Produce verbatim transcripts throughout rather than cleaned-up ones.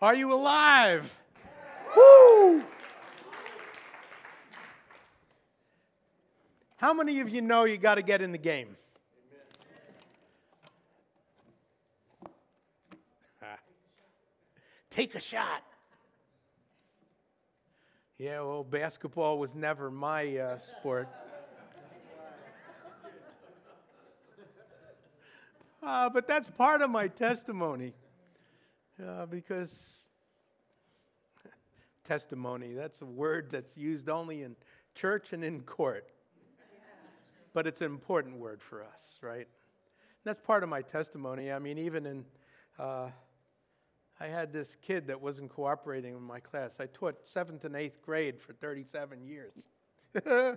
Are you alive? Woo! How many of you know you got to get in the game? Ah. Take a shot. Yeah, well, basketball was never my uh, sport. Uh, but that's part of my testimony. Uh, because testimony, that's a word that's used only in church and in court. But it's an important word for us, right? And that's part of my testimony. I mean, even in, uh, I had this kid that wasn't cooperating in my class. I taught seventh and eighth grade for thirty-seven years. ah,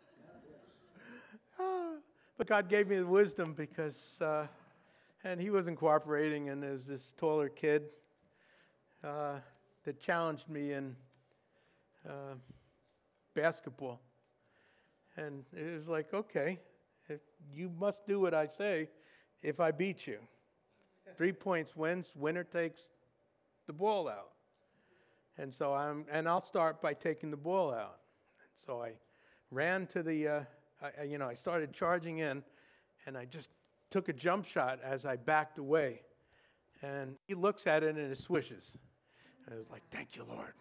but God gave me the wisdom because, uh, and he wasn't cooperating, and there was this taller kid uh, that challenged me in uh, basketball. And it was like, okay, if you must do what I say if I beat you. Three points wins, winner takes the ball out. And so I'm, and I'll start by taking the ball out. And so I ran to the, uh, I, you know, I started charging in, and I just took a jump shot as I backed away. And he looks at it and it swishes. And I was like, thank you, Lord.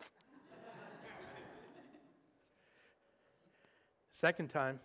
Second time,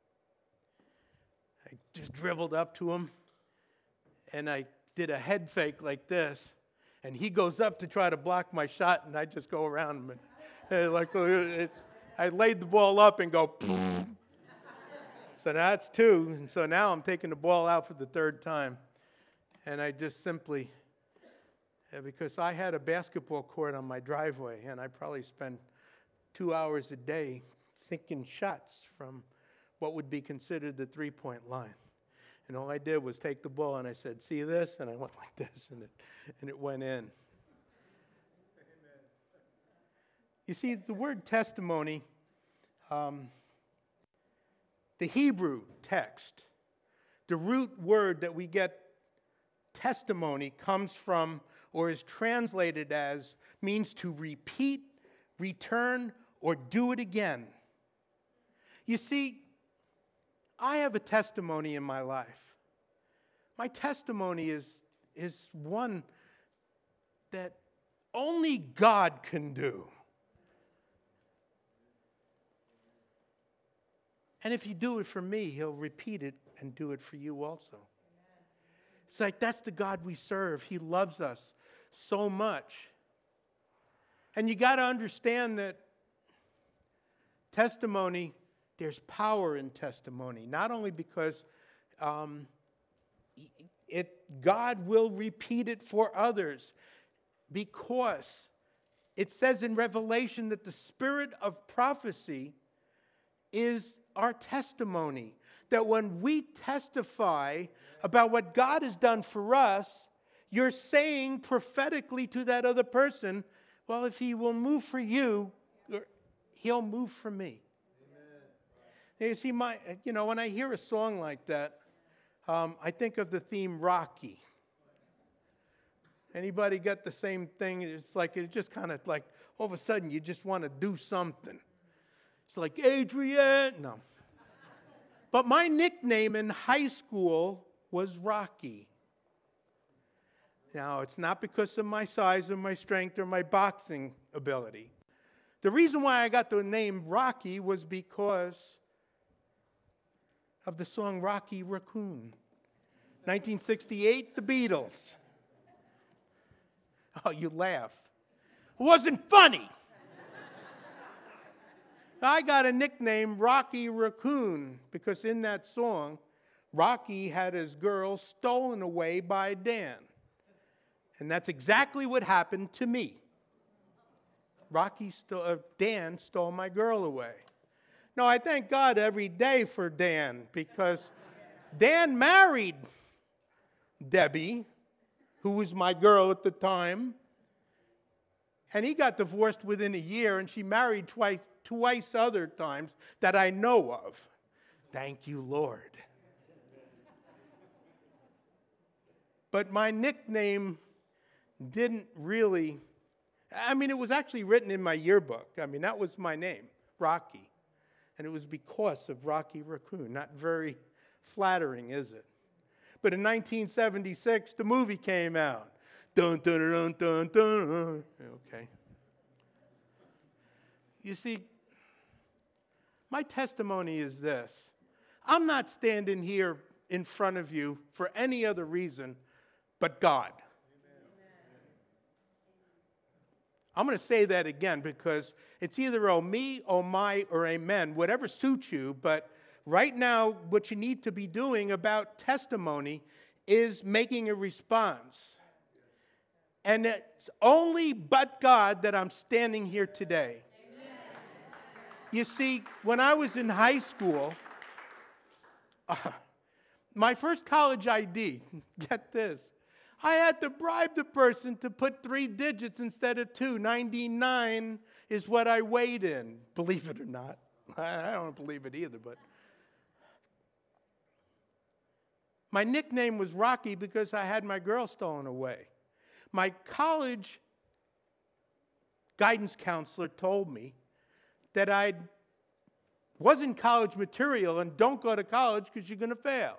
I just dribbled up to him, and I did a head fake like this, and he goes up to try to block my shot, and I just go around him. And, and like it, I laid the ball up and go, so now it's two, and so now I'm taking the ball out for the third time, and I just simply, because I had a basketball court on my driveway, and I probably spent two hours a day sinking shots from what would be considered the three-point line. And all I did was take the ball, and I said, see this? And I went like this, and it, and it went in. Amen. You see, the word testimony, um, the Hebrew text, the root word that we get testimony comes from, or is translated as, means to repeat, return, or do it again. You see, I have a testimony in my life. My testimony is, is one that only God can do. And if you do it for me, he'll repeat it and do it for you also. Amen. It's like that's the God we serve. He loves us so much. And you got to understand that testimony, there's power in testimony, not only because um, it God will repeat it for others, because it says in Revelation that the spirit of prophecy is our testimony. That when we testify about what God has done for us, you're saying prophetically to that other person, well, if he will move for you, he'll move for me. You see, my, you know, when I hear a song like that, um, I think of the theme Rocky. Anybody get the same thing? It's like, it just kind of like, all of a sudden, you just want to do something. It's like, Adrian, no. But my nickname in high school was Rocky. Now, it's not because of my size or my strength or my boxing ability. The reason why I got the name Rocky was because of the song Rocky Raccoon. nineteen sixty-eight, the Beatles. Oh, you laugh. It wasn't funny. I got a nickname, Rocky Raccoon, because in that song, Rocky had his girl stolen away by Dan. And that's exactly what happened to me. Rocky, st- uh, Dan stole my girl away. No, I thank God every day for Dan, because Dan married Debbie, who was my girl at the time, and he got divorced within a year, and she married twice, twice other times that I know of. Thank you, Lord. But my nickname didn't really I mean, it was actually written in my yearbook. I mean, that was my name, Rocky. And it was because of Rocky Raccoon. Not very flattering, is it? But in nineteen seventy-six, the movie came out. Dun, dun, dun, dun, dun, dun. Okay. You see, my testimony is this. I'm not standing here in front of you for any other reason but God. I'm going to say that again because it's either oh me, oh my, or amen, whatever suits you. But right now, what you need to be doing about testimony is making a response. And it's only but God that I'm standing here today. Amen. You see, when I was in high school, uh, my first college I D, get this, I had to bribe the person to put three digits instead of two. ninety-nine is what I weighed in, believe it or not. I don't believe it either, but. My nickname was Rocky because I had my girl stolen away. My college guidance counselor told me that I wasn't college material and don't go to college because you're going to fail.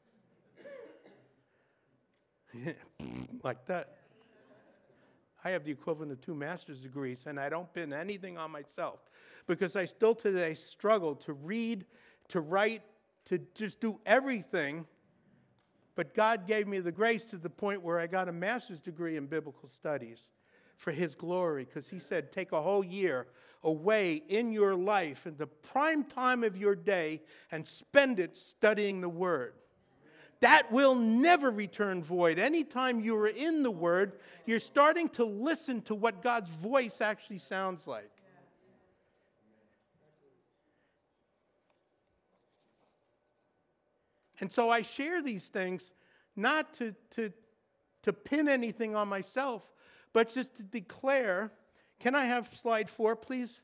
Like that. I have the equivalent of two master's degrees, and I don't pin anything on myself because I still today struggle to read, to write, to just do everything. But God gave me the grace to the point where I got a master's degree in biblical studies for His glory, because He said, take a whole year away in your life in the prime time of your day and spend it studying the Word. That will never return void. Anytime you are in the Word, you're starting to listen to what God's voice actually sounds like. And so I share these things not to, to, to pin anything on myself, but just to declare. Can I have slide four, please?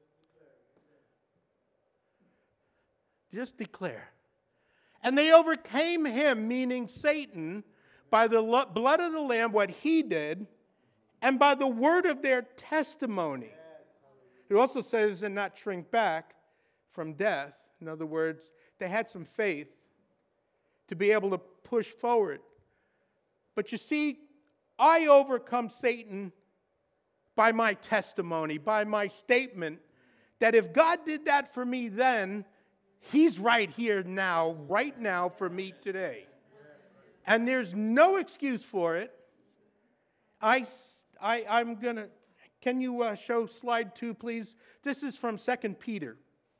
Just declare. And they overcame him, meaning Satan, by the lo- blood of the Lamb, what he did, and by the word of their testimony. It also says, and not shrink back from death. In other words, they had some faith to be able to push forward. But you see, I overcome Satan by my testimony, by my statement that if God did that for me then, He's right here now, right now for me today. And there's no excuse for it. I, I, I'm going to, can you uh, show slide two, please? This is from Second Peter,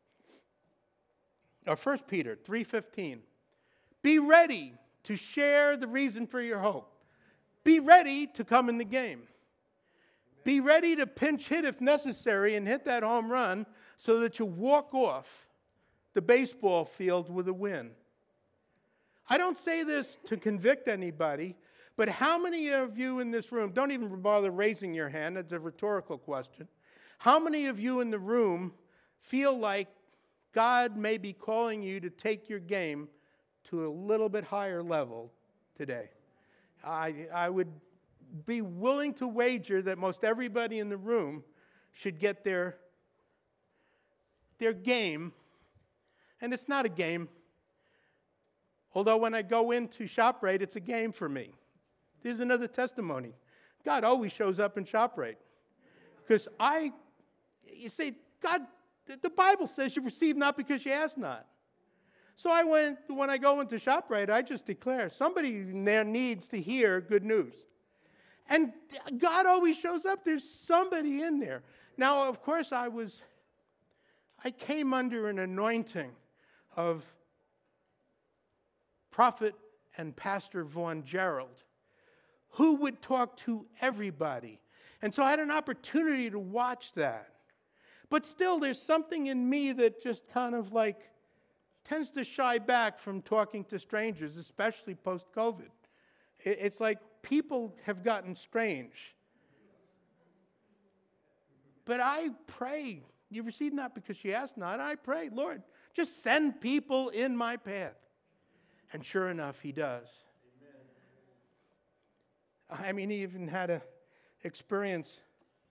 or First Peter three fifteen. Be ready to share the reason for your hope. Be ready to come in the game. Be ready to pinch hit if necessary and hit that home run so that you walk off the baseball field with a win. I don't say this to convict anybody, but how many of you in this room, don't even bother raising your hand, it's a rhetorical question. How many of you in the room feel like God may be calling you to take your game to a little bit higher level today? I, I would be willing to wager that most everybody in the room should get their, their game. And it's not a game. Although when I go into ShopRite, it's a game for me. There's another testimony. God always shows up in ShopRite. Because I, you see, God, the Bible says you receive not because you ask not. So I went, when I go into ShopRite, I just declare, somebody in there needs to hear good news. And God always shows up. There's somebody in there. Now, of course, I was, I came under an anointing of Prophet and Pastor Vaughn Gerald, who would talk to everybody. And so I had an opportunity to watch that. But still, there's something in me that just kind of like tends to shy back from talking to strangers, especially post-COVID. It's like people have gotten strange. But I pray, you receive not because you ask not. I pray, Lord, just send people in my path. And sure enough, He does. Amen. I mean, he even had an experience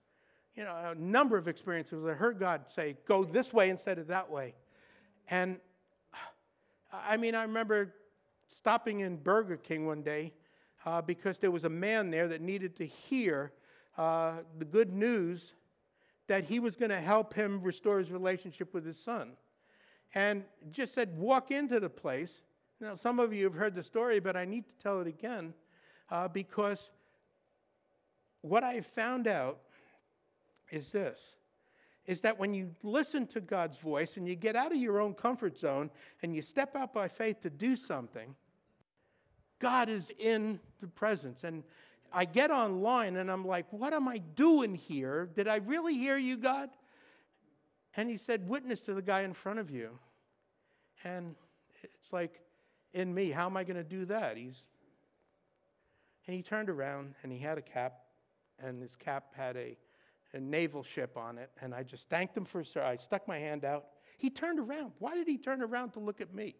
you know, a number of experiences where I heard God say, go this way instead of that way. And I mean, I remember stopping in Burger King one day uh, because there was a man there that needed to hear uh, the good news that he was going to help him restore his relationship with his son. And just said, walk into the place. Now, some of you have heard the story, but I need to tell it again uh, because what I found out is this, is that when you listen to God's voice and you get out of your own comfort zone and you step out by faith to do something, God is in the presence. And I get online and I'm like, what am I doing here? Did I really hear you, God? And he said, witness to the guy in front of you. And it's like, in me, how am I going to do that? He's, and he turned around and he had a cap, and his cap had a, a naval ship on it. And I just thanked him for his service. I stuck my hand out. He turned around. Why did he turn around to look at me?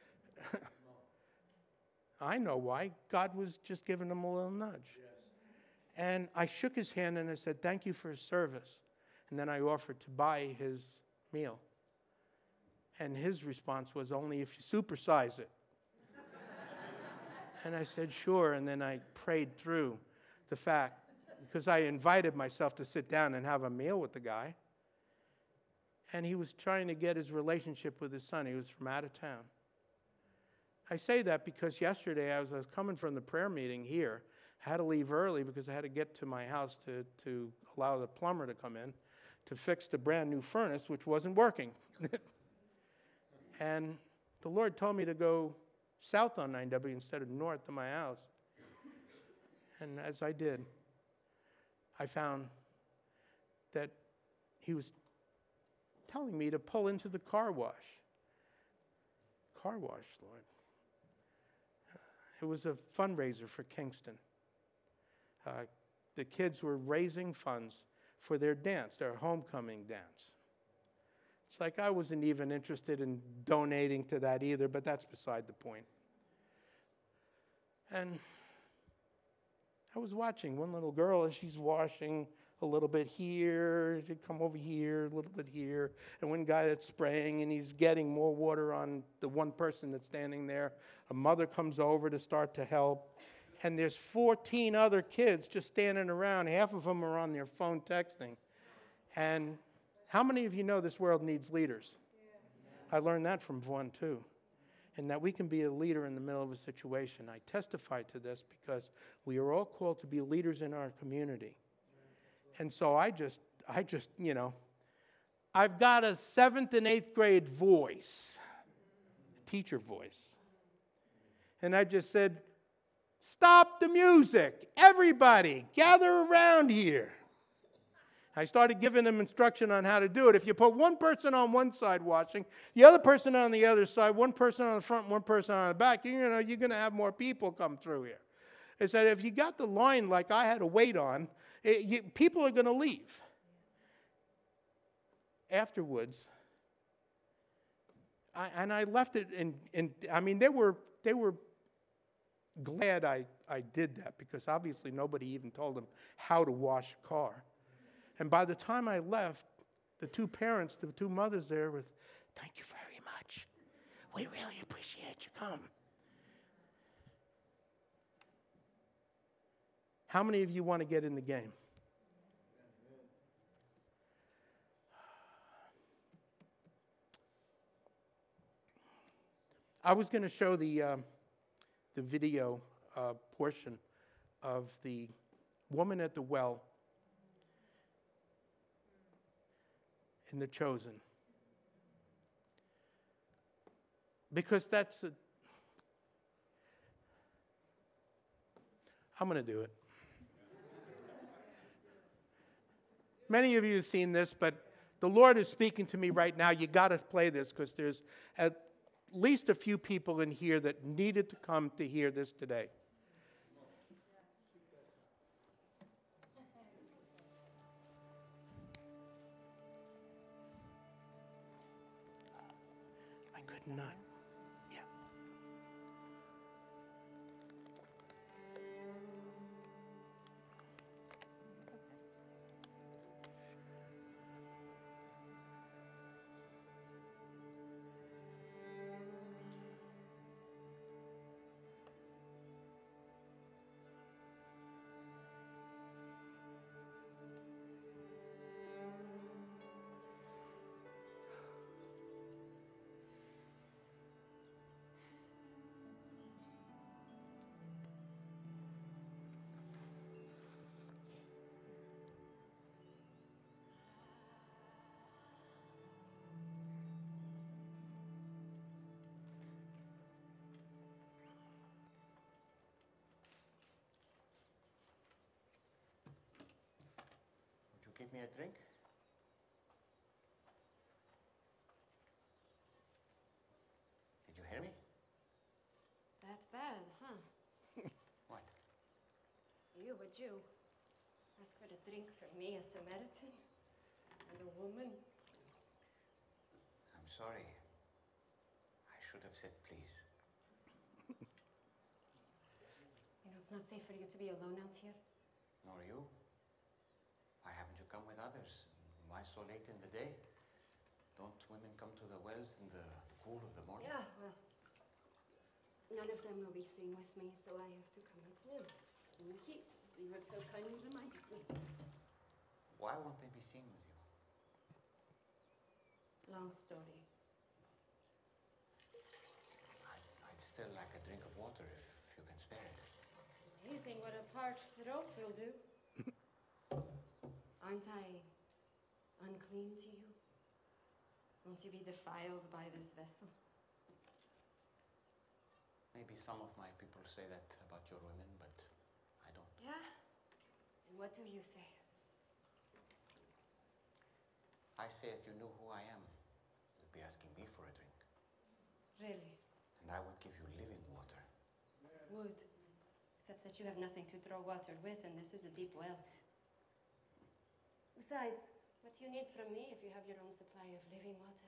I know why. God was just giving him a little nudge. Yes. And I shook his hand and I said, thank you for his service. And then I offered to buy his meal. And his response was, only if you supersize it. And I said, sure. And then I prayed through the fact, because I invited myself to sit down and have a meal with the guy. And he was trying to get his relationship with his son. He was from out of town. I say that because yesterday I was, I was coming from the prayer meeting here. I had to leave early because I had to get to my house to, to allow the plumber to come in to fix the brand new furnace, which wasn't working. And the Lord told me to go south on nine W instead of north to my house. And as I did, I found that he was telling me to pull into the car wash. Car wash, Lord. It was a fundraiser for Kingston. Uh, the kids were raising funds for their dance, their homecoming dance. It's like I wasn't even interested in donating to that either, but that's beside the point. And I was watching one little girl as she's washing a little bit here, she'd come over here, a little bit here, and one guy that's spraying and he's getting more water on the one person that's standing there. A mother comes over to start to help, and there's fourteen other kids just standing around. Half of them are on their phone texting. And how many of you know this world needs leaders? I learned that from one too. And that we can be a leader in the middle of a situation. I testify to this because we are all called to be leaders in our community. And so I just, I just, you know, I've got a seventh and eighth grade voice, teacher voice. And I just said, stop the music. Everybody, gather around here. I started giving them instruction on how to do it. If you put one person on one side washing, the other person on the other side, one person on the front, one person on the back, you know, you're going to have more people come through here. I said, if you got the line like I had to wait on, it, you, people are going to leave. Afterwards, I, and I left it in, in, I mean, they were, they were glad I, I did that because obviously nobody even told them how to wash a car. And by the time I left, the two parents, the two mothers there with, thank you very much. We really appreciate you come. How many of you want to get in the game? I was going to show the, um, the video uh, portion of the woman at the well in The Chosen. Because that's a, I'm going to do it. Many of you have seen this, but the Lord is speaking to me right now. You got to play this because there's at least a few people in here that needed to come to hear this today. I could not. Yeah. me a drink? Did you hear me? That bad, huh? What? You, a Jew, ask for a drink from me, a Samaritan, and a woman. I'm sorry. I should have said please. You know, it's not safe for you to be alone out here. Nor you. Why haven't you come with others? Why so late in the day? Don't women come to the wells in the cool of the morning? Yeah, well, none of them will be seen with me, so I have to come at noon in the heat, as you have so kindly reminded me. Why won't they be seen with you? Long story. I'd, I'd still like a drink of water if, if you can spare it. Amazing what a parched throat will do. Aren't I unclean to you? Won't you be defiled by this vessel? Maybe some of my people say that about your women, but I don't. Yeah? And what do you say? I say if you knew who I am, you'd be asking me for a drink. Really? And I would give you living water. Would. Except that you have nothing to draw water with, and this is a deep well. Besides, what do you need from me if you have your own supply of living water?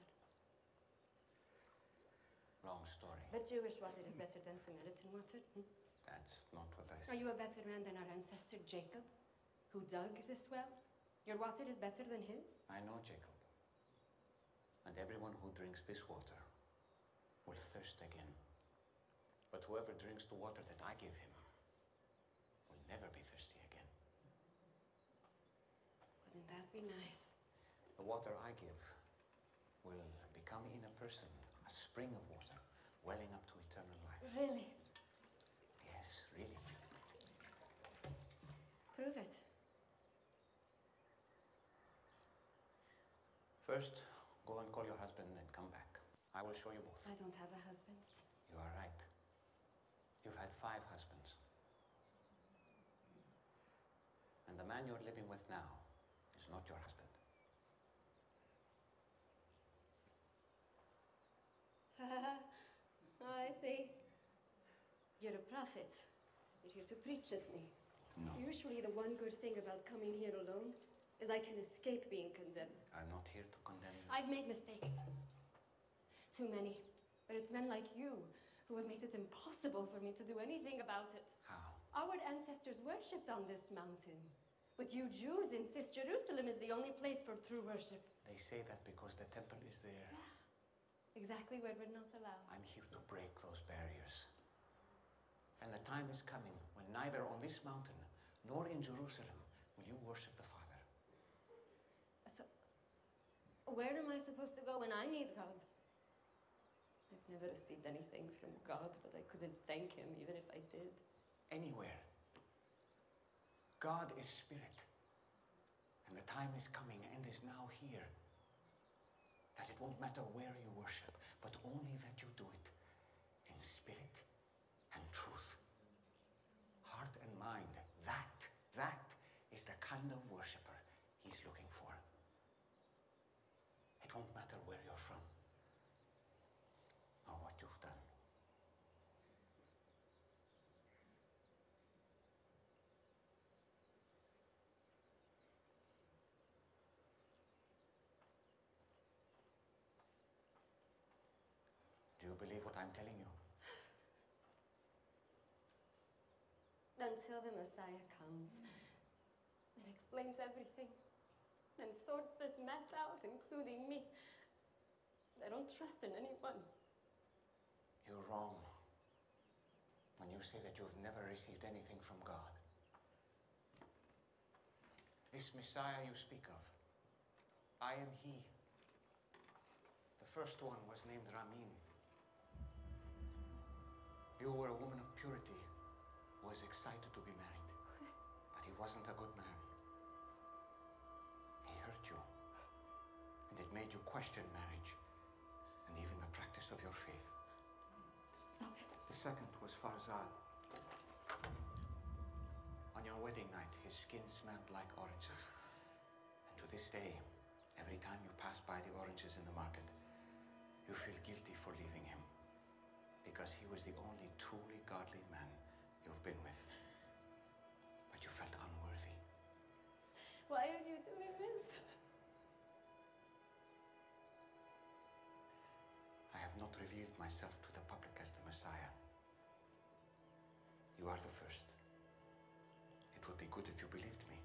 Long story. But Jewish water is better than Samaritan water. Hmm? That's not what I Are said. you a better man than our ancestor Jacob, who dug this well? Your water is better than his? I know Jacob. And everyone who drinks this water will thirst again. But whoever drinks the water that I give him will never be thirsty again. Wouldn't that be nice? The water I give will become in a person a spring of water, welling up to eternal life. Really? Yes, really. Prove it. First, go and call your husband and come back. I will show you both. I don't have a husband. You are right. You've had five husbands. And the man you're living with now is not your husband. Oh, I see. You're a prophet. You're here to preach at me. No. Usually the one good thing about coming here alone is I can escape being condemned. I'm not here to condemn you. I've made mistakes. Too many. But it's men like you who have made it impossible for me to do anything about it. How? Our ancestors worshipped on this mountain. But you Jews insist Jerusalem is the only place for true worship. They say that because the temple is there. Exactly where we're not allowed. I'm here to break those barriers. And the time is coming when neither on this mountain nor in Jerusalem will you worship the Father. So, where am I supposed to go when I need God? I've never received anything from God, but I couldn't thank him even if I did. Anywhere. God is spirit. And the time is coming and is now here that it won't matter where you worship, but only that you do it in spirit and truth. Heart and mind, that, that is the kind of worshiper he's looking for. It won't matter where you're from or what you've done. Do you believe what I'm telling you? Until the Messiah comes and explains everything and sorts this mess out, including me. I don't trust in anyone. You're wrong when you say that you've never received anything from God. This Messiah you speak of, I am he. The first one was named Ramin. You were a woman of purity who was excited to be married. But he wasn't a good man. He hurt you. And it made you question marriage and even the practice of your faith. Stop it. The second was Farzad. On your wedding night, his skin smelled like oranges. And to this day, every time you pass by the oranges in the market, you feel guilty for leaving him, because he was the only truly godly man you've been with. But you felt unworthy. Why are you doing this? I have not revealed myself to the public as the Messiah. You are the first. It would be good if you believed me.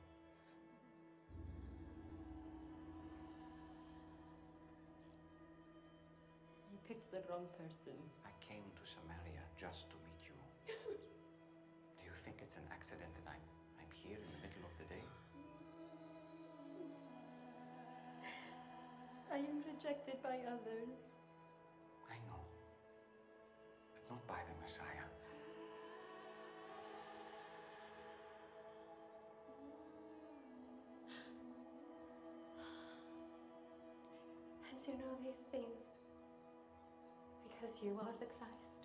You picked the wrong person. I came to Samaria just to meet you. Do you think it's an accident that I'm, I'm here in the middle of the day? I am rejected by others. I know. But not by the Messiah. And you know these things because you are the Christ.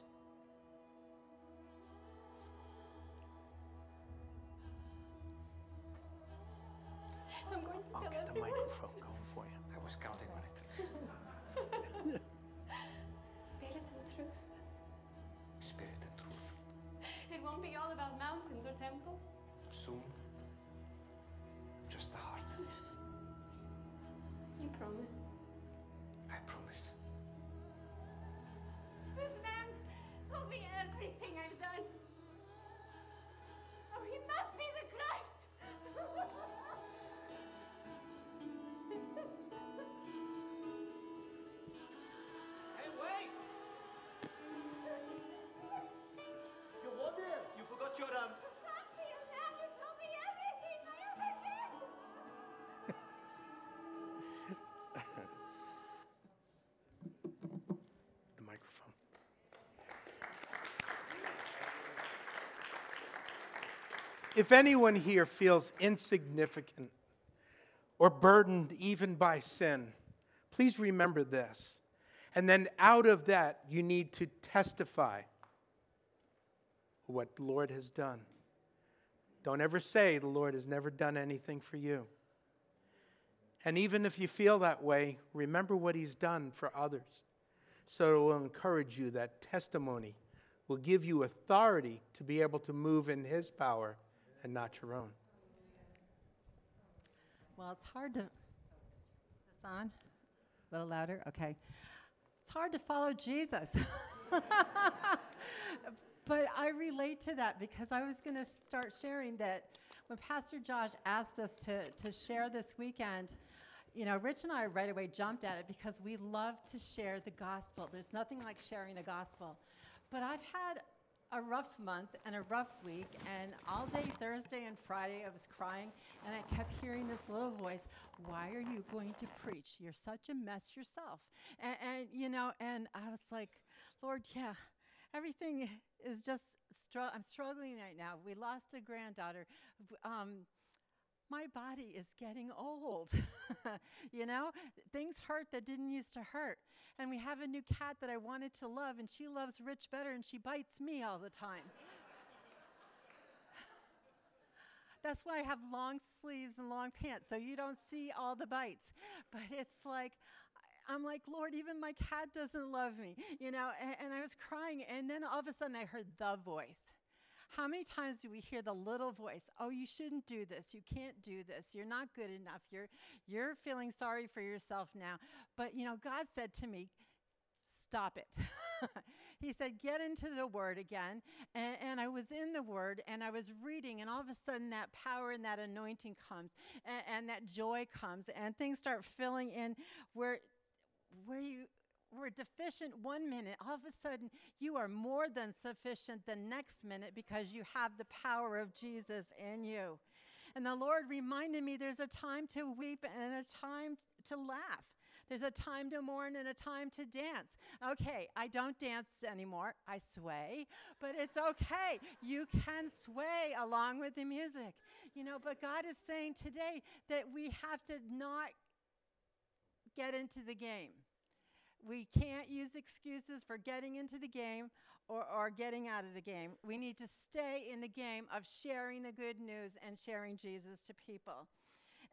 I'm going to I'll tell get the everyone. microphone going for you. I was counting on it. Spirit and truth. Spirit and truth. It won't be all about mountains or temples. Soon, just the heart. You promise. I promise. This man told me everything I've done. Oh, he must be the Christ. Hey, wait! You what there? You forgot your, um... Perhaps you man who told me everything I ever did. The microphone. If anyone here feels insignificant or burdened even by sin, please remember this. And then out of that, you need to testify what the Lord has done. Don't ever say the Lord has never done anything for you. And even if you feel that way, remember what he's done for others. So it will encourage you. That testimony will give you authority to be able to move in his power and not your own. Well, it's hard to, is this on? A little louder? Okay. It's hard to follow Jesus. But I relate to that because I was going to start sharing that when Pastor Josh asked us to, to share this weekend, you know, Rich and I right away jumped at it because we love to share the gospel. There's nothing like sharing the gospel. But I've had a rough month and a rough week, and all day Thursday and Friday I was crying, and I kept hearing this little voice, why are you going to preach? You're such a mess yourself. And, and you know, and I was like, Lord, yeah, everything is just, str- I'm struggling right now. We lost a granddaughter. Um, my body is getting old. You know, things hurt that didn't used to hurt. And we have a new cat that I wanted to love, and she loves Rich better, and she bites me all the time. That's why I have long sleeves and long pants, so you don't see all the bites. But it's like, I'm like, Lord, even my cat doesn't love me, you know, and, and I was crying, and then all of a sudden I heard the voice. How many times do we hear the little voice? Oh, you shouldn't do this. You can't do this. You're not good enough. You're, you're feeling sorry for yourself now. But, you know, God said to me, stop it. He said, get into the Word again. And, and I was in the Word, and I was reading, and all of a sudden that power and that anointing comes, and, and that joy comes, and things start filling in where, where you were deficient one minute. All of a sudden, you are more than sufficient the next minute because you have the power of Jesus in you. And the Lord reminded me there's a time to weep and a time to laugh. There's a time to mourn and a time to dance. Okay, I don't dance anymore. I sway, but it's okay. You can sway along with the music. You know, but God is saying today that we have to not get into the game. We can't use excuses for getting into the game or, or getting out of the game. We need to stay in the game of sharing the good news and sharing Jesus to people.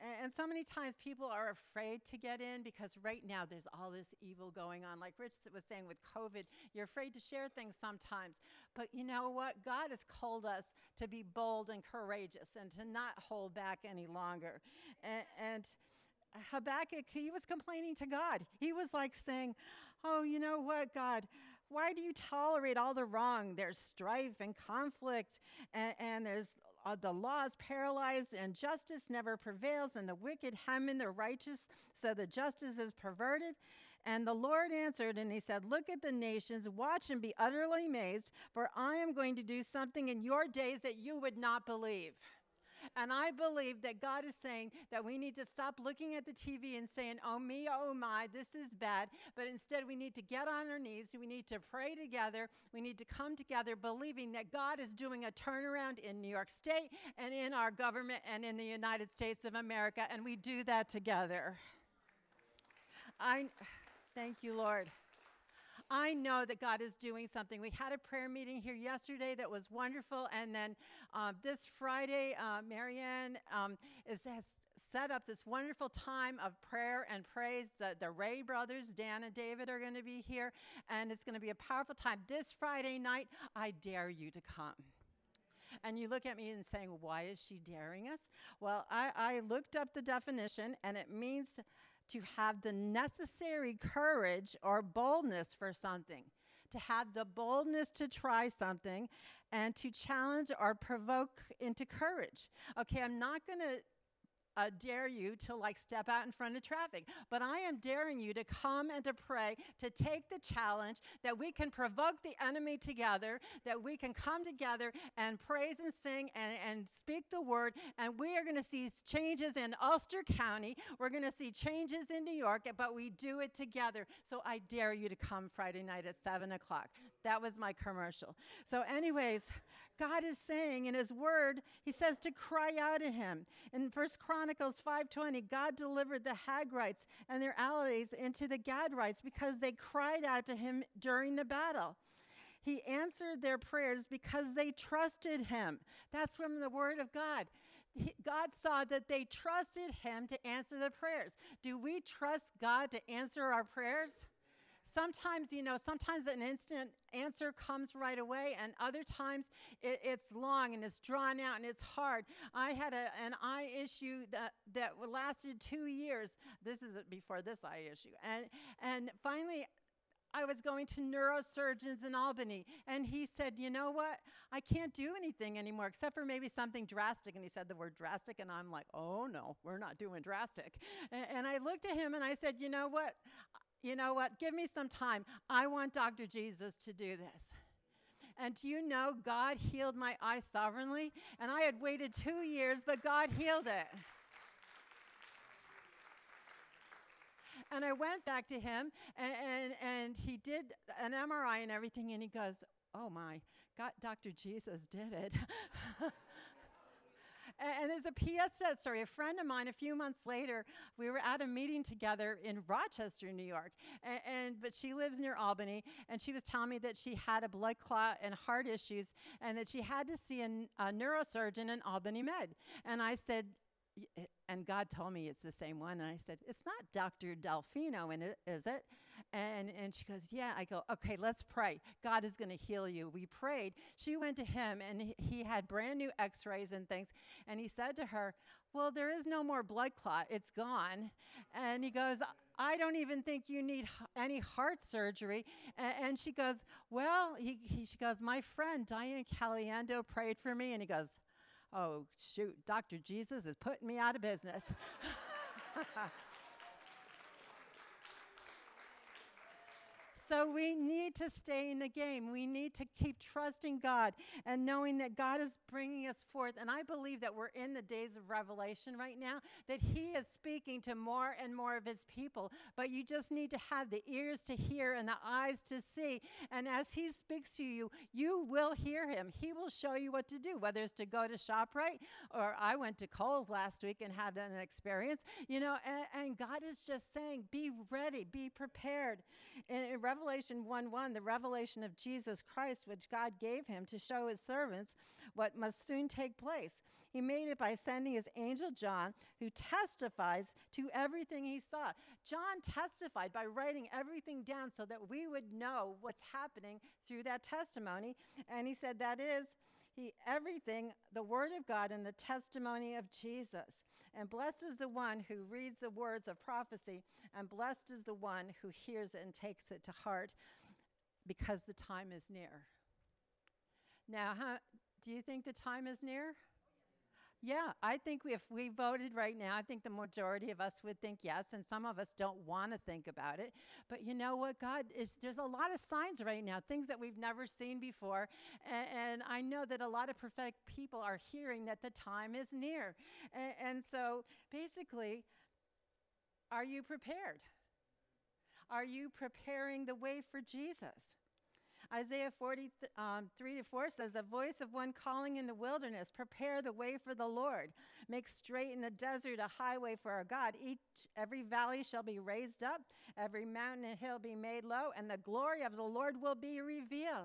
And, and so many times people are afraid to get in because right now there's all this evil going on. Like Rich was saying with COVID, you're afraid to share things sometimes. But you know what? God has called us to be bold and courageous and to not hold back any longer. And, and Habakkuk, he was complaining to God. He was like saying, oh, you know what, God? Why do you tolerate all the wrong? There's strife and conflict, and, and there's uh, the law is paralyzed, and justice never prevails, and the wicked hem in the righteous, so the justice is perverted. And the Lord answered, and he said, look at the nations, watch and be utterly amazed, for I am going to do something in your days that you would not believe. And I believe that God is saying that we need to stop looking at the T V and saying, oh me, oh my, this is bad. But instead we need to get on our knees. We need to pray together. We need to come together believing that God is doing a turnaround in New York State and in our government and in the United States of America. And we do that together. I thank you, Lord. I know that God is doing something. We had a prayer meeting here yesterday that was wonderful. And then uh, this Friday, uh, Marianne um, is, has set up this wonderful time of prayer and praise. The, the Ray brothers, Dan and David, are going to be here. And it's going to be a powerful time. This Friday night, I dare you to come. And you look at me and saying, why is she daring us? Well, I, I looked up the definition, and it means to have the necessary courage or boldness for something, to have the boldness to try something and to challenge or provoke into courage. Okay, I'm not going to Uh, dare you to like step out in front of traffic. But I am daring you to come and to pray, to take the challenge, that we can provoke the enemy together, that we can come together and praise and sing and, and speak the word. And we are going to see changes in Ulster County. We're going to see changes in New York, but we do it together. So I dare you to come Friday night at seven o'clock. That was my commercial. So anyways, God is saying in his word, he says to cry out to him. In First Chronicles five twenty, God delivered the Hagrites and their allies into the Gadrites because they cried out to him during the battle. He answered their prayers because they trusted him. That's from the word of God. He, God saw that they trusted him to answer the prayers. Do we trust God to answer our prayers? Sometimes, you know, sometimes an instant answer comes right away, and other times it, it's long and it's drawn out and it's hard. I had a, an eye issue that, that lasted two years. This is before this eye issue. And, and finally, I was going to neurosurgeons in Albany, and he said, you know what? I can't do anything anymore except for maybe something drastic. And he said the word drastic, and I'm like, oh, no, we're not doing drastic. And, and I looked at him, and I said, you know what? You know what? Give me some time. I want Doctor Jesus to do this. And do you know, God healed my eye sovereignly, and I had waited two years, but God healed it. And I went back to him, and, and, and he did an M R I and everything, and he goes, oh my, God, Doctor Jesus did it. And there's a P S story. A friend of mine, a few months later, we were at a meeting together in Rochester, New York. And, and but she lives near Albany, and she was telling me that she had a blood clot and heart issues, and that she had to see a, a neurosurgeon in Albany Med. And I said, and God told me it's the same one. And I said, it's not Doctor Delfino, in it, is it? And, and she goes, yeah. I go, okay, let's pray. God is going to heal you. We prayed. She went to him, and he, he had brand new x-rays and things. And he said to her, well, there is no more blood clot. It's gone. And he goes, I don't even think you need h- any heart surgery. And, and she goes, well, he, he, she goes, my friend Diane Caliendo prayed for me. And he goes, oh, shoot, Doctor Jesus is putting me out of business. So we need to stay in the game. We need to keep trusting God and knowing that God is bringing us forth. And I believe that we're in the days of revelation right now, that he is speaking to more and more of his people. But you just need to have the ears to hear and the eyes to see. And as he speaks to you, you will hear him. He will show you what to do, whether it's to go to ShopRite, or I went to Kohl's last week and had an experience, you know, and, and God is just saying, be ready, be prepared. In, in Revelation Revelation one one, the revelation of Jesus Christ, which God gave him to show his servants what must soon take place. He made it by sending his angel John, who testifies to everything he saw. John testified by writing everything down so that we would know what's happening through that testimony. And he said that is he everything, the word of God and the testimony of Jesus. And blessed is the one who reads the words of prophecy, and blessed is the one who hears it and takes it to heart, because the time is near. Now, huh, do you think the time is near? Yeah, I think we, if we voted right now, I think the majority of us would think yes, and some of us don't want to think about it. But you know what, God, is there's a lot of signs right now, things that we've never seen before, and, and I know that a lot of prophetic people are hearing that the time is near. And, and so basically, are you prepared? Are you preparing the way for Jesus? Isaiah forty-three to four says, a voice of one calling in the wilderness, prepare the way for the Lord. Make straight in the desert a highway for our God. Each, every valley shall be raised up, every mountain and hill be made low, and the glory of the Lord will be revealed.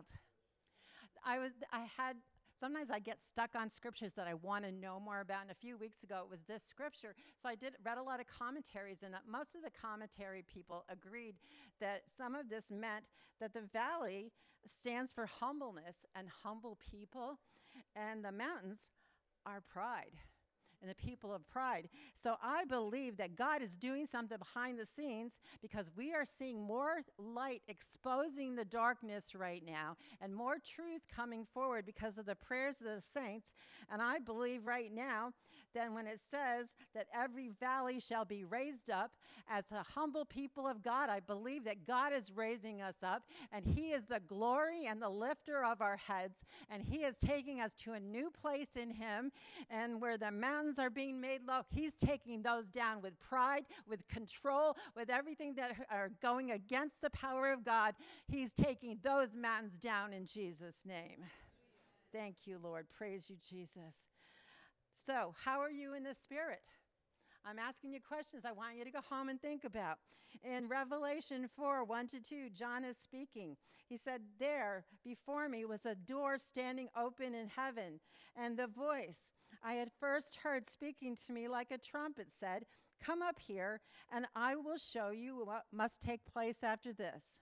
I was, I had, sometimes I get stuck on scriptures that I want to know more about. And a few weeks ago, it was this scripture. So I did read a lot of commentaries, and most of the commentary people agreed that some of this meant that the valley stands for humbleness and humble people, and the mountains are pride and the people of pride. So I believe that God is doing something behind the scenes, because we are seeing more light exposing the darkness right now, and more truth coming forward because of the prayers of the saints. And I believe right now that when it says that every valley shall be raised up, as a humble people of God, I believe that God is raising us up, and he is the glory and the lifter of our heads, and he is taking us to a new place in him. And where the mountains are being made low, he's taking those down with pride, with control, with everything that are going against the power of God. He's taking those mountains down in Jesus' name. Thank you, Lord. Praise you, Jesus. So, how are you in the Spirit? I'm asking you questions I want you to go home and think about. In Revelation four, one to two, John is speaking. He said, there before me was a door standing open in heaven, and the voice I had first heard speaking to me like a trumpet said, come up here, and I will show you what must take place after this.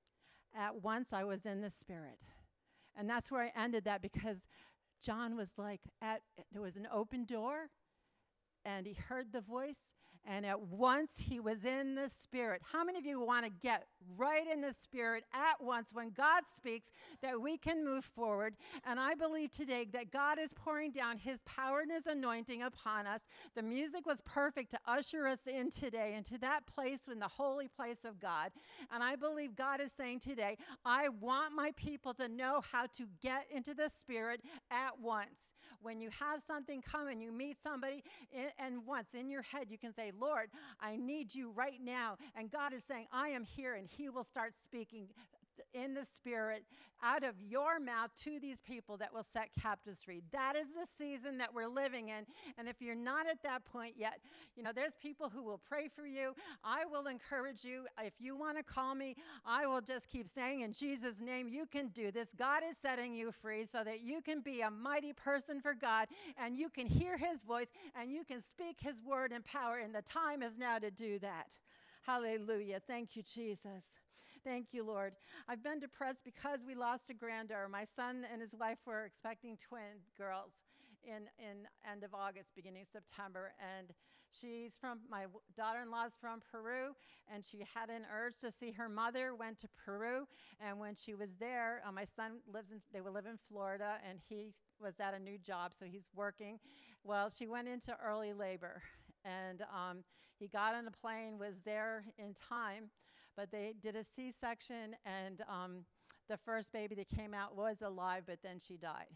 At once I was in the Spirit. And that's where I ended that, because John was like, at there was an open door, and he heard the voice, and at once he was in the Spirit. How many of you want to get right in the Spirit at once when God speaks, that we can move forward? And I believe today that God is pouring down his power and his anointing upon us. The music was perfect to usher us in today into that place, in the holy place of God. And I believe God is saying today, I want my people to know how to get into the Spirit at once. When you have something come and you meet somebody, in, and once in your head you can say, Lord, I need you right now. And God is saying, I am here, and he will start speaking in the Spirit out of your mouth to these people that will set captives free. That is the season that we're living in. And if you're not at that point yet, you know, there's people who will pray for you. I will encourage you. If you want to call me, I will just keep saying, in Jesus' name, you can do this. God is setting you free so that you can be a mighty person for God, and you can hear his voice, and you can speak his word in power. And the time is now to do that. Hallelujah. Thank you, Jesus. Thank you, Lord. I've been depressed because we lost a granddaughter. My son and his wife were expecting twin girls in, in end of August, beginning of September. And she's from, my w- daughter-in-law's from Peru, and she had an urge to see her mother, went to Peru. And when she was there, uh, my son lives in, they will live in Florida, and he was at a new job, so he's working. Well, she went into early labor, and um, he got on a plane, was there in time, but they did a C-section, and um, the first baby that came out was alive, but then she died.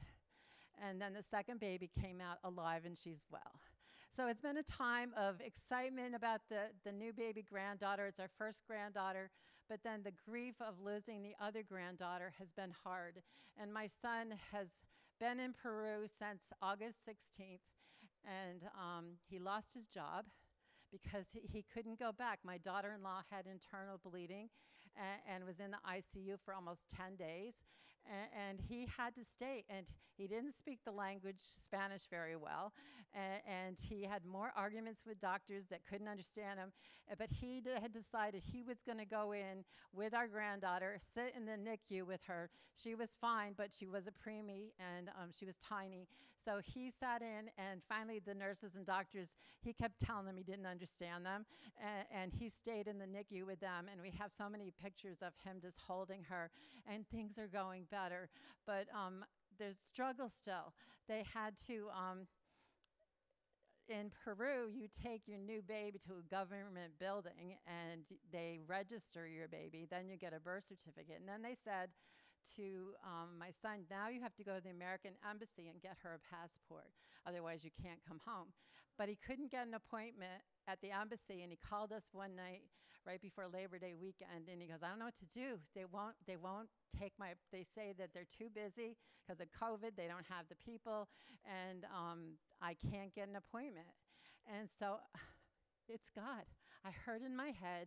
And then the second baby came out alive, and she's well. So it's been a time of excitement about the, the new baby granddaughter. It's our first granddaughter, but then the grief of losing the other granddaughter has been hard. And my son has been in Peru since August sixteenth, and um, he lost his job because he, he couldn't go back. My daughter-in-law had internal bleeding, and, and was in the I C U for almost ten days. And, and he had to stay, and he didn't speak the language Spanish very well, and, and he had more arguments with doctors that couldn't understand him. Uh, But he d- had decided he was going to go in with our granddaughter, sit in the N I C U with her. She was fine, but she was a preemie, and um, she was tiny. So he sat in, and finally the nurses and doctors, he kept telling them he didn't understand them, and, and he stayed in the N I C U with them, and we have so many pictures of him just holding her, and things are going better. But um, there's struggle still. They had to, um, in Peru, you take your new baby to a government building, and they register your baby, then you get a birth certificate. And then they said to um, my son, now you have to go to the American Embassy and get her a passport. Otherwise, you can't come home. But he couldn't get an appointment at the embassy, and he called us one night right before Labor Day weekend, and he goes, I don't know what to do. They won't, they won't take my, they say that they're too busy because of COVID. They don't have the people, and um, I can't get an appointment. And so it's God. I heard in my head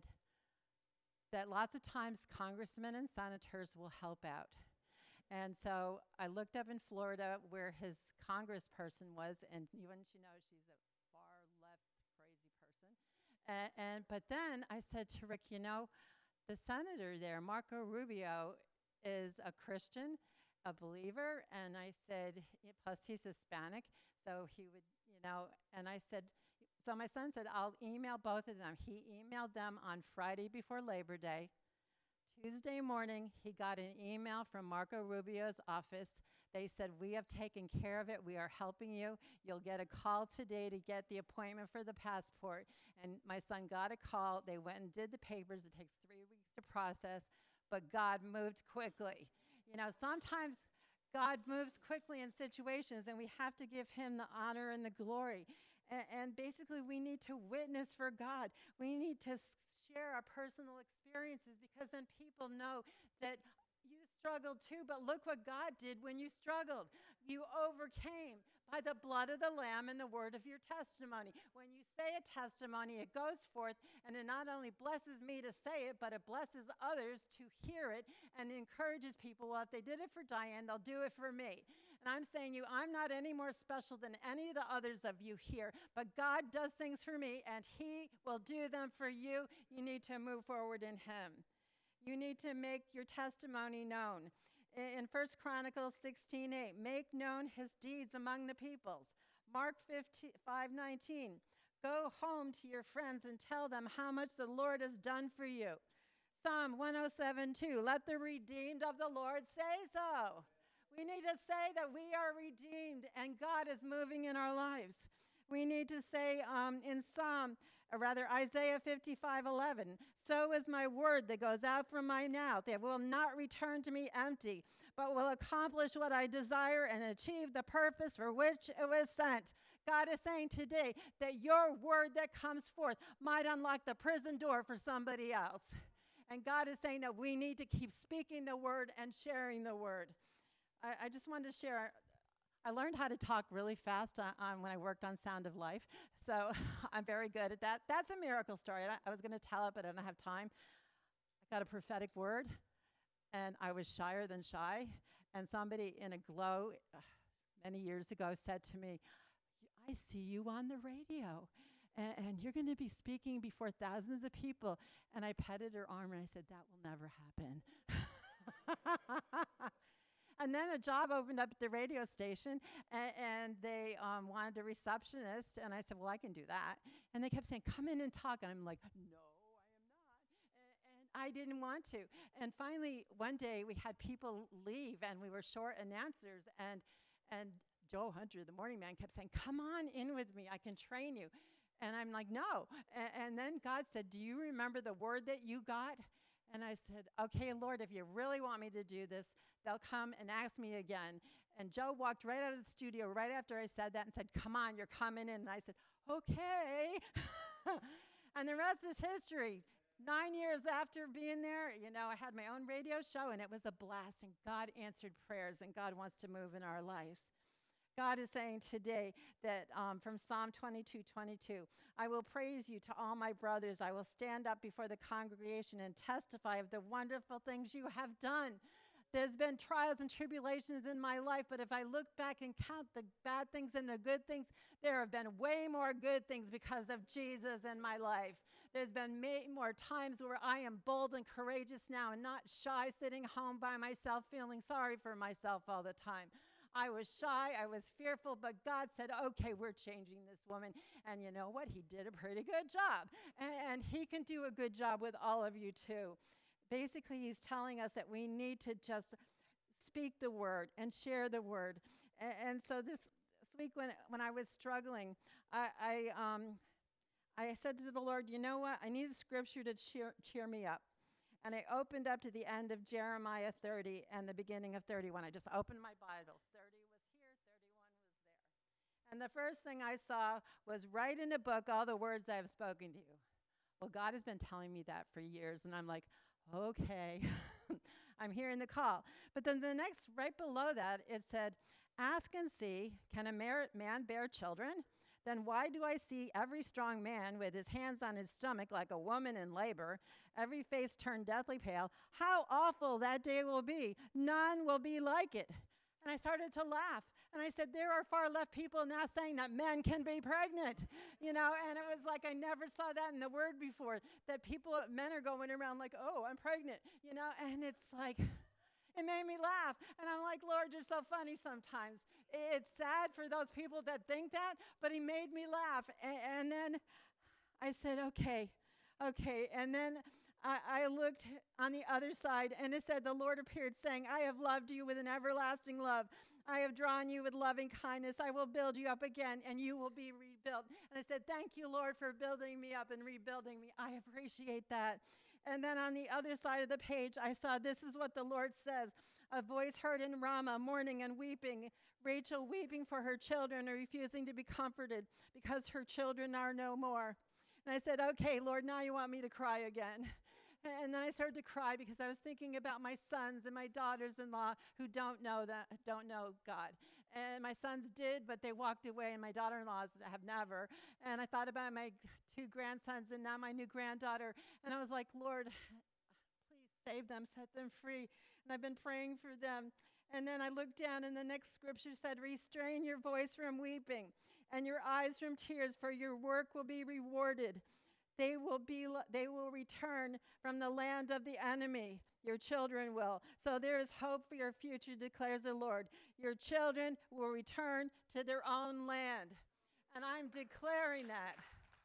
that lots of times congressmen and senators will help out. And so I looked up in Florida where his congressperson was, and you wouldn't you know, she's a far left crazy person. And, and but then I said to Rick, you know, the senator there, Marco Rubio, is a Christian, a believer, and I said, plus he's Hispanic, so he would, you know, and I said, so my son said, I'll email both of them. He emailed them on Friday before Labor Day. Tuesday morning, he got an email from Marco Rubio's office. They said, we have taken care of it. We are helping you. You'll get a call today to get the appointment for the passport. And my son got a call. They went and did the papers. It takes three weeks to process, but God moved quickly. You know, sometimes God moves quickly in situations, and we have to give him the honor and the glory. And, and basically, we need to witness for God. We need to s- share our personal experiences, because then people know that you struggled too, but look what God did when you struggled. You overcame by the blood of the Lamb and the word of your testimony. When you say a testimony, it goes forth, and it not only blesses me to say it, but it blesses others to hear it, and encourages people, well, if they did it for Diane, they'll do it for me. And I'm saying you, I'm not any more special than any of the others of you here, but God does things for me, and he will do them for you. You need to move forward in him. You need to make your testimony known. In First Chronicles sixteen eight, make known his deeds among the peoples. Mark five nineteen, go home to your friends and tell them how much the Lord has done for you. Psalm one oh seven two, let the redeemed of the Lord say so. We need to say that we are redeemed and God is moving in our lives. We need to say um, in Psalm, or rather Isaiah fifty-five eleven, so is my word that goes out from my mouth. It will not return to me empty, but will accomplish what I desire and achieve the purpose for which it was sent. God is saying today that your word that comes forth might unlock the prison door for somebody else. And God is saying that we need to keep speaking the word and sharing the word. I, I just wanted to share, I learned how to talk really fast on, on when I worked on Sound of Life, so I'm very good at that. That's a miracle story. I, I was going to tell it, but I don't have time. I got a prophetic word, and I was shyer than shy, and somebody in a glow uh, many years ago said to me, I see you on the radio, and, and you're going to be speaking before thousands of people. And I petted her arm, and I said, that will never happen. And then a job opened up at the radio station, and, and they um, wanted a receptionist, and I said, well, I can do that. And they kept saying, come in and talk, and I'm like, no, I am not. And, and I didn't want to. And finally, one day, we had people leave, and we were short announcers, and, and Joe Hunter, the morning man, kept saying, come on in with me, I can train you. And I'm like, no. And, and then God said, do you remember the word that you got? And I said, okay, Lord, if you really want me to do this, they'll come and ask me again. And Joe walked right out of the studio right after I said that and said, come on, you're coming in. And I said, okay. And the rest is history. Nine years after being there, you know, I had my own radio show, and it was a blast, and God answered prayers, and God wants to move in our lives. God is saying today that um, from Psalm twenty-two twenty-two, I will praise you to all my brothers. I will stand up before the congregation and testify of the wonderful things you have done. There's been trials and tribulations in my life, but if I look back and count the bad things and the good things, there have been way more good things because of Jesus in my life. There's been may- more times where I am bold and courageous now and not shy, sitting home by myself, feeling sorry for myself all the time. I was shy, I was fearful, but God said, okay, we're changing this woman. And you know what? He did a pretty good job. And, and he can do a good job with all of you too. Basically, he's telling us that we need to just speak the word and share the word. And, and so this, this week when, when I was struggling, I, I, um, I said to the Lord, you know what? I need a scripture to cheer, cheer me up. And I opened up to the end of Jeremiah thirty and the beginning of thirty-one. I just opened my Bible. thirty was here, thirty-one was there. And the first thing I saw was write in a book all the words I have spoken to you. Well, God has been telling me that for years, and I'm like, okay, I'm hearing the call. But then the next, right below that, it said, ask and see, can a man bear children? Then why do I see every strong man with his hands on his stomach like a woman in labor, every face turned deathly pale? How awful that day will be. None will be like it. And I started to laugh. And I said, there are far left people now saying that men can be pregnant, you know, and it was like I never saw that in the word before, that people, men are going around like, oh, I'm pregnant, you know, and it's like, it made me laugh. And I'm like, Lord, you're so funny sometimes. It's sad for those people that think that, but he made me laugh. And, and then I said, okay, okay. And then I, I looked on the other side, and it said, the Lord appeared saying, I have loved you with an everlasting love. I have drawn you with loving kindness. I will build you up again, and you will be rebuilt. And I said, thank you, Lord, for building me up and rebuilding me. I appreciate that. And then on the other side of the page, I saw, this is what the Lord says. A voice heard in Ramah, mourning and weeping. Rachel weeping for her children and refusing to be comforted because her children are no more. And I said, okay, Lord, now you want me to cry again. And then I started to cry because I was thinking about my sons and my daughters-in-law who don't know that, don't know God. And my sons did, but they walked away, and my daughter-in-laws have never. And I thought about my two grandsons and now my new granddaughter. And I was like, Lord, please save them, set them free. And I've been praying for them. And then I looked down, and the next scripture said, restrain your voice from weeping and your eyes from tears, for your work will be rewarded. They will be. They will return from the land of the enemy. Your children will. So there is hope for your future, declares the Lord. Your children will return to their own land. And I'm declaring that.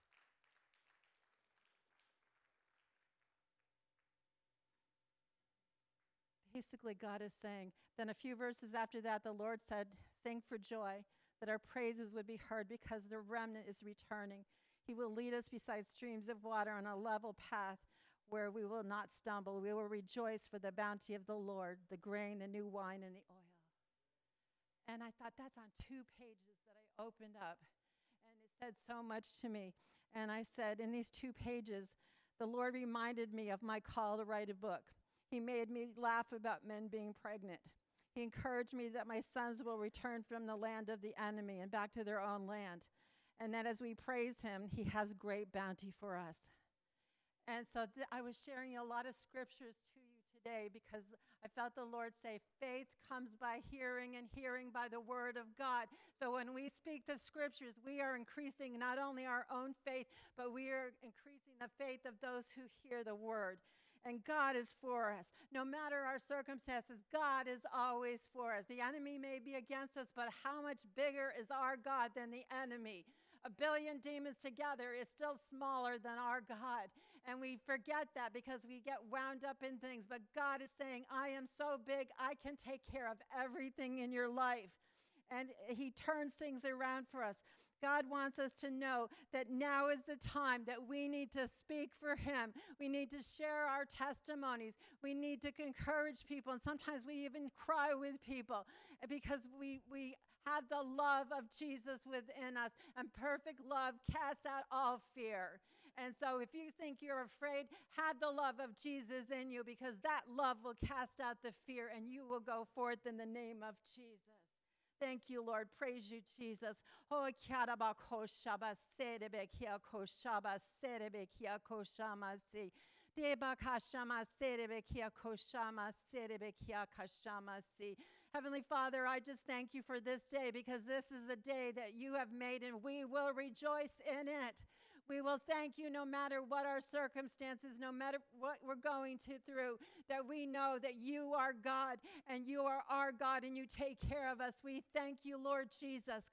Basically, God is saying, then a few verses after that, the Lord said, sing for joy, that our praises would be heard because the remnant is returning. He will lead us beside streams of water on a level path where we will not stumble. We will rejoice for the bounty of the Lord, the grain, the new wine, and the oil. And I thought, that's on two pages that I opened up. And it said so much to me. And I said, in these two pages, the Lord reminded me of my call to write a book. He made me laugh about men being pregnant. He encouraged me that my sons will return from the land of the enemy and back to their own land. And that as we praise him, he has great bounty for us. And so th- I was sharing a lot of scriptures to you today because I felt the Lord say, faith comes by hearing and hearing by the word of God. So when we speak the scriptures, we are increasing not only our own faith, but we are increasing the faith of those who hear the word. And God is for us. No matter our circumstances, God is always for us. The enemy may be against us, but how much bigger is our God than the enemy? A billion demons together is still smaller than our God. And we forget that because we get wound up in things. But God is saying, I am so big, I can take care of everything in your life. And he turns things around for us. God wants us to know that now is the time that we need to speak for him. We need to share our testimonies. We need to encourage people. And sometimes we even cry with people because we, we have the love of Jesus within us. And perfect love casts out all fear. And so if you think you're afraid, have the love of Jesus in you because that love will cast out the fear and you will go forth in the name of Jesus. Thank you, Lord. Praise you, Jesus. Oh, kiaraba koshaba serebe kia koshaba serebe kia koshama si. Deba kashama serebe kia koshama serebe kia kashama si. Heavenly Father, I just thank you for this day, because this is a day that you have made and we will rejoice in it. We will thank you no matter what our circumstances, no matter what we're going to through, that we know that you are God and you are our God and you take care of us. We thank you, Lord Jesus.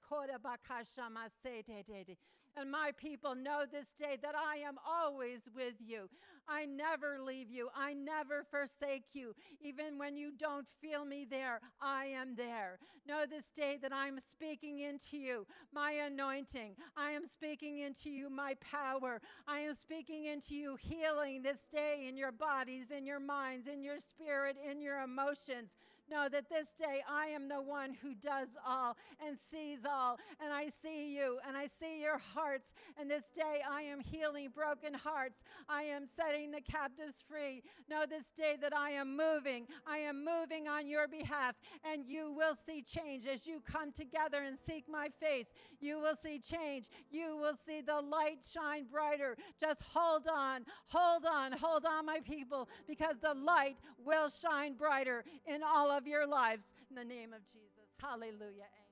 And my people know this day that I am always with you. I never leave you. I never forsake you. Even when you don't feel me there, I am there. Know this day that I'm speaking into you my anointing. I am speaking into you my power. I am speaking into you healing this day in your bodies, in your minds, in your spirit, in your emotions. Know that this day I am the one who does all and sees all. And I see you and I see your hearts. And this day I am healing broken hearts. I am setting the captives free. Know this day that I am moving. I am moving on your behalf. And you will see change as you come together and seek my face. You will see change. You will see the light shine brighter. Just hold on, hold on, hold on, my people, because the light will shine brighter in all of your lives. In the name of Jesus. Hallelujah. Amen.